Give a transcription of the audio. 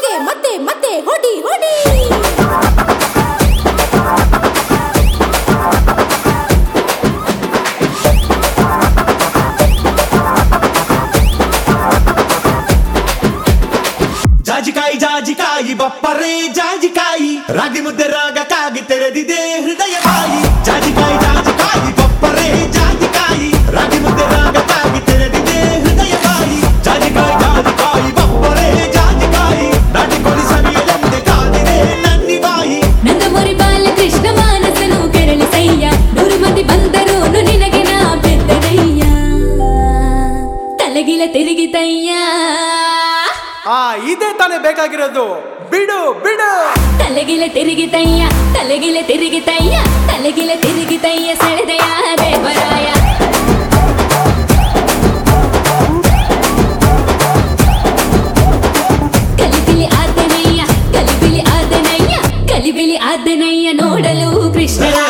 ಮತ್ತೆ ಮತ್ತೆ ಮತ್ತೆ ಹೊಡಿ ಹೊಡಿ ಜಾಜಿಕಾಯಿ ಜಾಜಿಕಾಯಿ ಬಪ್ಪರೇ ಜಾಜಿಕಾಯಿ ರಾಗಿ ಮುದ್ದೆ ರಾಗಕ್ಕಾಗಿ ತೆರೆದಿದೆ ಹೃದಯ ಬಾಯಿ ಜಾಜಿಕಾಯಿ ಜಾಜಿಕಾಯಿ ಬಪ್ಪರೇ ಜಾಜಿಕಾಯಿ ರಾಗಿ ಮುದ್ದೆ ರಾಗಕ್ಕಾಗಿ ತೆರೆದಿದೆ ಹೃದಯ ಬಾಯಿ ಜಾಜಿಕಾಯಿ ಜಾಜಿಕಾಯಿ ಬಪ್ಪರೇ ಜಾಜಿಕಾಯಿ ನಾಟಿಕೋಳಿ ಸವಿಯಲೆಂದೇ ಕಾದಿದೆ ನನ್ನಿ ಬಾಯಿ ನಂದಮುರಿ ಬಾಲಕೃಷ್ಣ ಮಾನಸನು ಕೆರಳಿಸಯ್ಯ 100 ಮಂದಿ ಬಂದರೂನು ನಿನಗೆ ನಾ ಬೆದ್ದನಯ್ಯ ತಲೆಗಿಲ ತಿರುಗಿತಯ್ಯ ಇದೇ ತಾನೇ ಬೇಕಾಗಿರೋದು ಬಿಡು ಬಿಡು ತಲೆಗಿಲ ತಿರುಗಿತಯ್ಯ ತಲೆಗಿಲ ತಿರುಗಿತಯ್ಯ ತಲೆಗಿಲ ತಿರುಗಿತಯ್ಯ ಸೆಳೆದಯ ದೇವರಾಯ ಕಲಿಬಿಲಿ ಆದನಯ್ಯ ಕಲಿಬಿಲಿ ಆದನಯ್ಯ ಕಲಿಬಿಲಿ ಆದನಯ್ಯ ನೋಡಲು ಕೃಷ್ಣರಾಯ